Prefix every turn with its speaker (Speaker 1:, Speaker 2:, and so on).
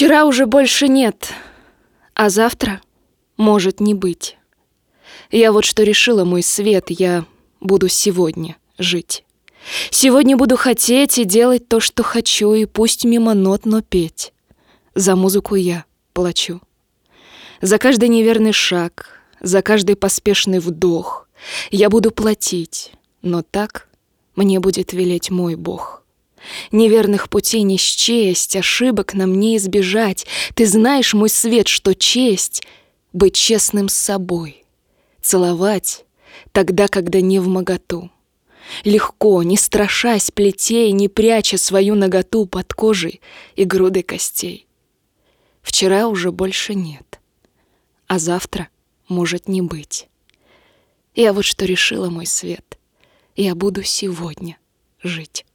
Speaker 1: Вчера уже больше нет, а завтра может не быть. Я вот что решила, мой свет, я буду сегодня жить. Сегодня буду хотеть и делать то, что хочу, и пусть мимо нот, но петь. За музыку я плачу. За каждый неверный шаг, за каждый поспешный вдох я буду платить, но так мне будет велеть мой Бог. Неверных путей не счесть, ошибок нам не избежать. Ты знаешь, мой свет, что честь — быть честным с собой, целовать тогда, когда не вмоготу. Легко, не страшась плетей, не пряча свою наготу под кожей и грудой костей. Вчера уже больше нет, а завтра может не быть. Я вот что решила, мой свет, я буду сегодня жить.